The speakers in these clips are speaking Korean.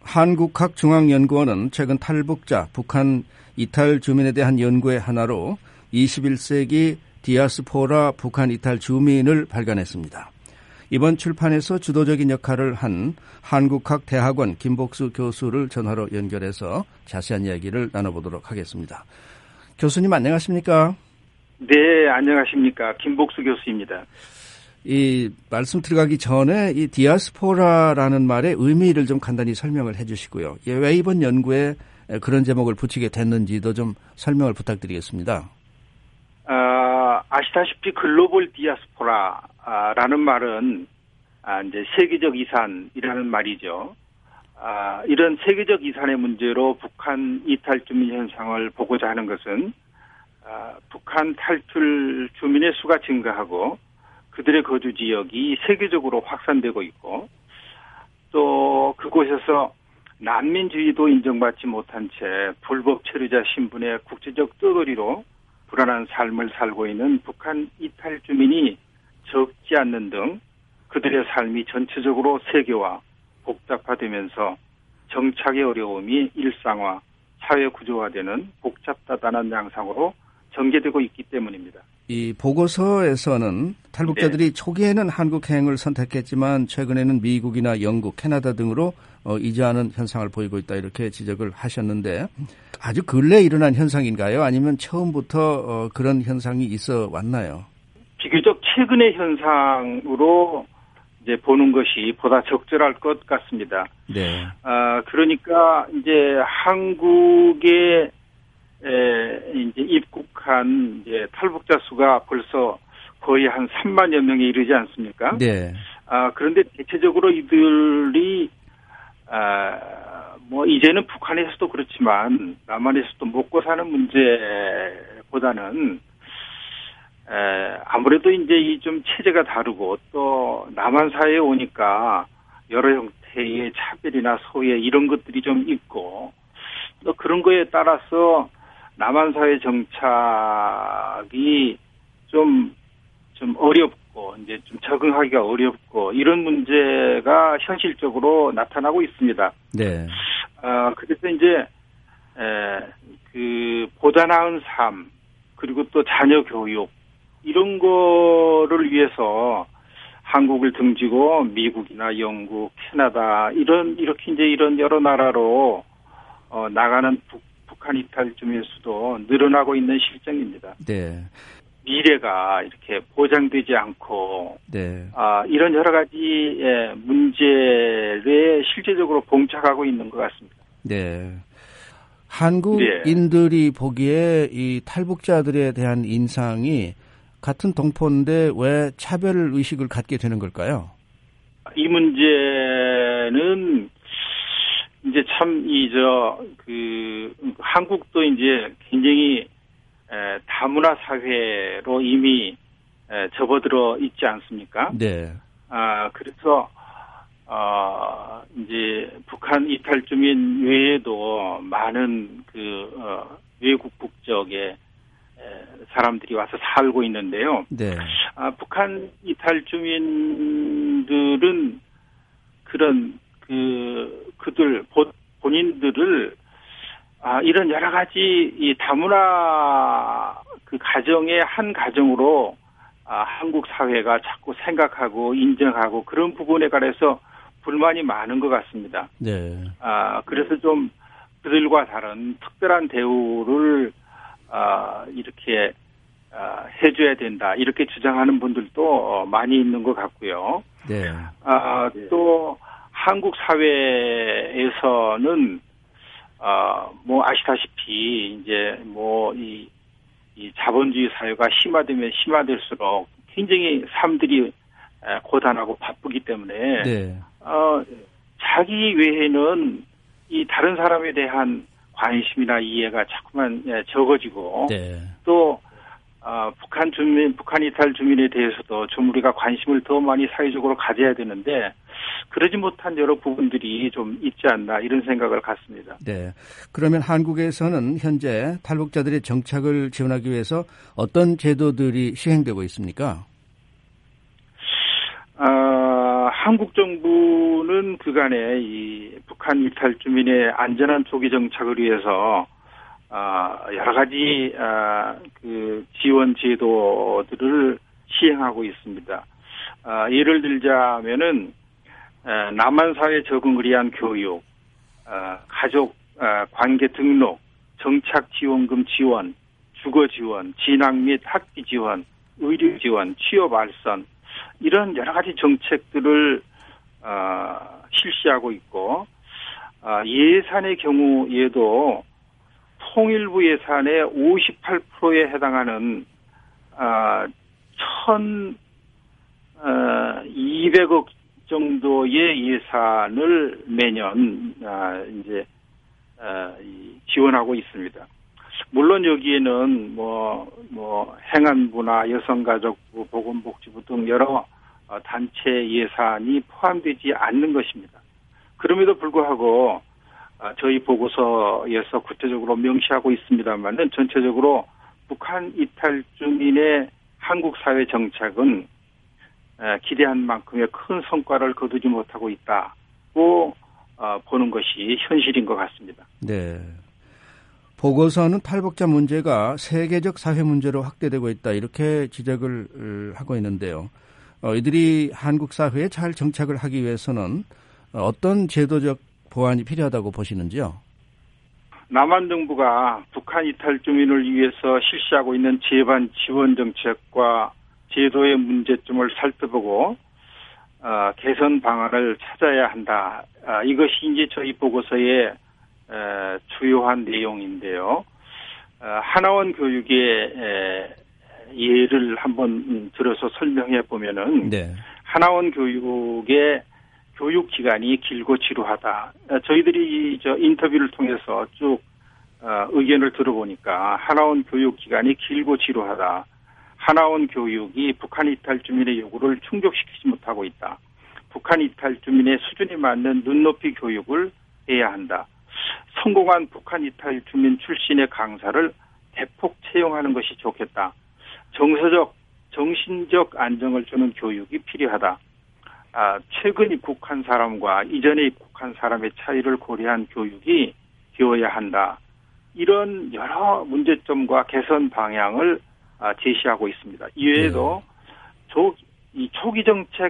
한국학중앙연구원은 최근 탈북자, 북한 이탈 주민에 대한 연구의 하나로 21세기 디아스포라 북한 이탈 주민을 발간했습니다. 이번 출판에서 주도적인 역할을 한 한국학대학원 김복수 교수를 전화로 연결해서 자세한 이야기를 나눠보도록 하겠습니다. 교수님 안녕하십니까? 네, 안녕하십니까. 김복수 교수입니다. 이 말씀 들어가기 전에 이 디아스포라라는 말의 의미를 좀 간단히 설명을 해 주시고요. 왜 이번 연구에 그런 제목을 붙이게 됐는지도 좀 설명을 부탁드리겠습니다. 아시다시피 글로벌 디아스포라라는 말은 이제 세계적 이산이라는 말이죠. 이런 세계적 이산의 문제로 북한 이탈 주민 현상을 보고자 하는 것은 북한 탈출 주민의 수가 증가하고 그들의 거주 지역이 세계적으로 확산되고 있고 또 그곳에서 난민주의도 인정받지 못한 채 불법 체류자 신분의 국제적 떠돌이로 불안한 삶을 살고 있는 북한 이탈 주민이 적지 않는 등 그들의 삶이 전체적으로 세계화, 복잡화되면서 정착의 어려움이 일상화, 사회 구조화되는 복잡다단한 양상으로 전개되고 있기 때문입니다. 이 보고서에서는 탈북자들이 초기에는 한국행을 선택했지만 최근에는 미국이나 영국, 캐나다 등으로 이주하는 현상을 보이고 있다 이렇게 지적을 하셨는데 아주 근래에 일어난 현상인가요? 아니면 처음부터 그런 현상이 있어 왔나요? 비교적 최근의 현상으로 이제 보는 것이 보다 적절할 것 같습니다. 네. 그러니까 이제 한국에 이제 입국한 이제 탈북자 수가 벌써 거의 한 3만여 명에 이르지 않습니까? 네. 그런데 대체적으로 이들이 뭐 이제는 북한에서도 그렇지만 남한에서도 먹고 사는 문제보다는 아무래도 이제 이 좀 체제가 다르고 또 남한 사회에 오니까 여러 형태의 차별이나 소외 이런 것들이 좀 있고 또 그런 거에 따라서 남한 사회 정착이 좀 어렵고 이제 좀 적응하기가 어렵고 이런 문제가 현실적으로 나타나고 있습니다. 네. 그래서 이제 그 보다 나은 삶 그리고 또 자녀 교육 이런 거를 위해서 한국을 등지고 미국이나 영국, 캐나다 이렇게 이제 이런 여러 나라로 나가는 북한 이탈 주민 수도 늘어나고 있는 실정입니다. 네. 미래가 이렇게 보장되지 않고 네. 이런 여러 가지 문제에 실제적으로 봉착하고 있는 것 같습니다. 네. 한국인들이 보기에 이 탈북자들에 대한 인상이 같은 동포인데 왜 차별 의식을 갖게 되는 걸까요? 이 문제는 이제 참 한국도 이제 굉장히 다문화 사회로 이미 접어들어 있지 않습니까? 네. 그래서 이제 북한 이탈 주민 외에도 많은 외국 국적의 사람들이 와서 살고 있는데요. 네. 북한 이탈 주민들은 그런 그들 본인들을 이런 여러 가지 이 다문화 그 가정의 한 가정으로 한국 사회가 자꾸 생각하고 인정하고 그런 부분에 관해서 불만이 많은 것 같습니다. 네. 그래서 좀 그들과 다른 특별한 대우를 이렇게 해줘야 된다 이렇게 주장하는 분들도 많이 있는 것 같고요. 네. 또 한국 사회에서는 뭐 아시다시피 이제 뭐 이 자본주의 사회가 심화되면 심화될수록 굉장히 삶들이 고단하고 바쁘기 때문에 네. 자기 외에는 이 다른 사람에 대한 관심이나 이해가 자꾸만 적어지고 네. 또 북한 이탈 주민에 대해서도 좀 우리가 관심을 더 많이 사회적으로 가져야 되는데 그러지 못한 여러 부분들이 좀 있지 않나 이런 생각을 갖습니다. 네. 그러면 한국에서는 현재 탈북자들의 정착을 지원하기 위해서 어떤 제도들이 시행되고 있습니까? 한국 정부는 그간에 이 북한 이탈 주민의 안전한 조기 정착을 위해서 여러 가지 그 지원 제도들을 시행하고 있습니다. 예를 들자면은 남한 사회 적응을 위한 교육, 가족 관계 등록, 정착 지원금 지원, 주거 지원, 진학 및 학비 지원, 의료 지원, 취업 알선 이런 여러 가지 정책들을 실시하고 있고 예산의 경우에도 통일부 예산의 58%에 해당하는 1,200억 정도의 예산을 매년 이제 지원하고 있습니다. 물론 여기에는 행안부나 여성가족부, 보건복지부 등 여러 단체 예산이 포함되지 않는 것입니다. 그럼에도 불구하고 저희 보고서에서 구체적으로 명시하고 있습니다만은 전체적으로 북한 이탈 주민의 한국 사회 정착은 기대한 만큼의 큰 성과를 거두지 못하고 있다고 보는 것이 현실인 것 같습니다. 네. 보고서는 탈북자 문제가 세계적 사회 문제로 확대되고 있다 이렇게 지적을 하고 있는데요. 이들이 한국 사회에 잘 정착을 하기 위해서는 어떤 제도적 보완이 필요하다고 보시는지요? 남한 정부가 북한 이탈 주민을 위해서 실시하고 있는 재반 지원 정책과 제도의 문제점을 살펴보고 개선 방안을 찾아야 한다. 이것이 이제 저희 보고서의 주요한 내용인데요. 하나원 교육의 예를 한번 들어서 설명해 보면은 네. 하나원 교육의 교육 기간이 길고 지루하다. 저희들이 인터뷰를 통해서 쭉 의견을 들어보니까 하나원 교육 기간이 길고 지루하다. 하나원 교육이 북한 이탈 주민의 요구를 충족시키지 못하고 있다. 북한 이탈 주민의 수준에 맞는 눈높이 교육을 해야 한다. 성공한 북한 이탈 주민 출신의 강사를 대폭 채용하는 것이 좋겠다. 정신적 안정을 주는 교육이 필요하다. 최근 입국한 사람과 이전에 입국한 사람의 차이를 고려한 교육이 되어야 한다. 이런 여러 문제점과 개선 방향을 제시하고 있습니다. 이외에도 초기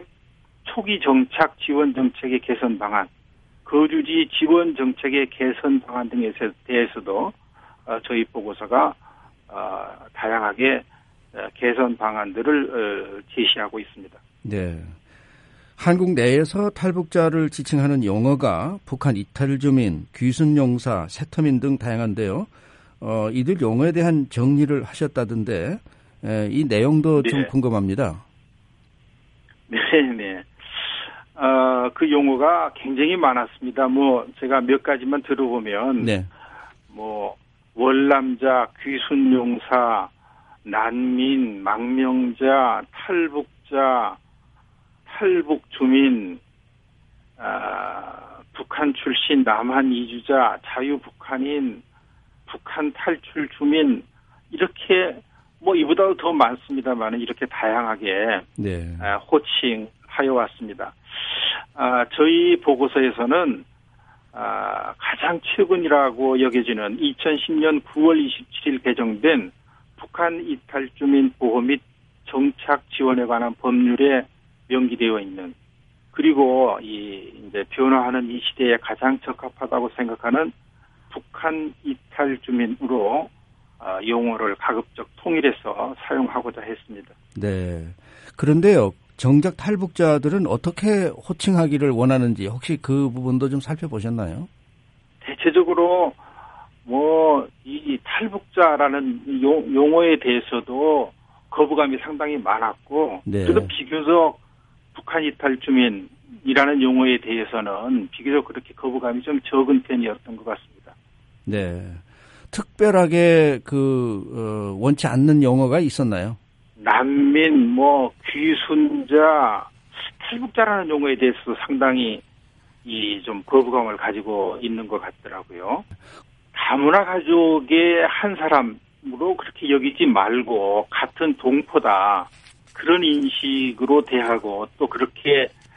정착 지원 정책의 개선 방안, 거주지 지원 정책의 개선 방안 등에 대해서도 저희 보고서가 다양하게 개선 방안들을 제시하고 있습니다. 네. 한국 내에서 탈북자를 지칭하는 용어가 북한 이탈 주민, 귀순 용사, 세터민 등 다양한데요. 이들 용어에 대한 정리를 하셨다던데 이 내용도 좀 궁금합니다. 네. 그 용어가 굉장히 많았습니다. 제가 몇 가지만 들어보면, 월남자, 귀순 용사, 난민, 망명자, 탈북자, 탈북 주민, 북한 출신 남한 이주자, 자유북한인, 북한 탈출 주민 이렇게 이보다도 더 많습니다만 이렇게 다양하게 호칭하여 왔습니다. 저희 보고서에서는 가장 최근이라고 여겨지는 2010년 9월 27일 개정된 북한 이탈 주민 보호 및 정착 지원에 관한 법률에 명기되어 있는 그리고 이제 변화하는 이 시대에 가장 적합하다고 생각하는 북한 이탈 주민으로 용어를 가급적 통일해서 사용하고자 했습니다. 네. 그런데요, 정작 탈북자들은 어떻게 호칭하기를 원하는지 혹시 그 부분도 좀 살펴보셨나요? 대체적으로 이 탈북자라는 용어에 대해서도 거부감이 상당히 많았고, 그래도 비교적 북한 이탈 주민이라는 용어에 대해서는 비교적 그렇게 거부감이 좀 적은 편이었던 것 같습니다. 네. 특별하게 원치 않는 용어가 있었나요? 난민, 귀순자, 탈북자라는 용어에 대해서 상당히 좀 거부감을 가지고 있는 것 같더라고요. 다문화 가족의 한 사람으로 그렇게 여기지 말고 같은 동포다. 그런 인식으로 대하고 또 그렇게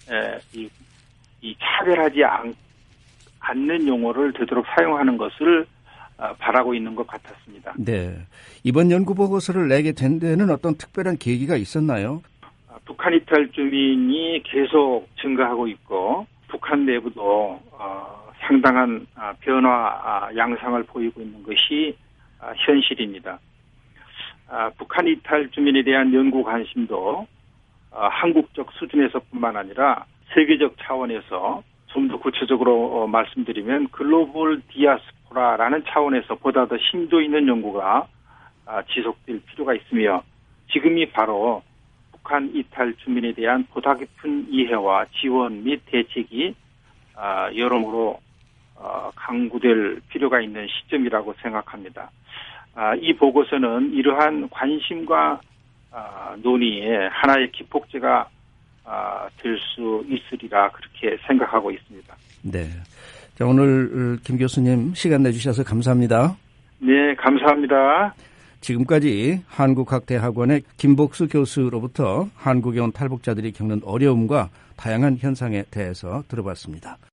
이 차별하지 않는 용어를 되도록 사용하는 것을 바라고 있는 것 같았습니다. 네. 이번 연구 보고서를 내게 된 데는 어떤 특별한 계기가 있었나요? 북한 이탈 주민이 계속 증가하고 있고 북한 내부도 상당한 변화 양상을 보이고 있는 것이 현실입니다. 북한 이탈 주민에 대한 연구 관심도 한국적 수준에서뿐만 아니라 세계적 차원에서 좀 더 구체적으로 말씀드리면 글로벌 디아스포라라는 차원에서 보다 더 심도 있는 연구가 지속될 필요가 있으며 지금이 바로 북한 이탈 주민에 대한 보다 깊은 이해와 지원 및 대책이 여러모로 강구될 필요가 있는 시점이라고 생각합니다. 이 보고서는 이러한 관심과 논의에 하나의 기폭제가 될 수 있으리라 그렇게 생각하고 있습니다. 네. 자, 오늘 김 교수님 시간 내주셔서 감사합니다. 네, 감사합니다. 지금까지 한국학대학원의 김복수 교수로부터 한국에 온 탈북자들이 겪는 어려움과 다양한 현상에 대해서 들어봤습니다.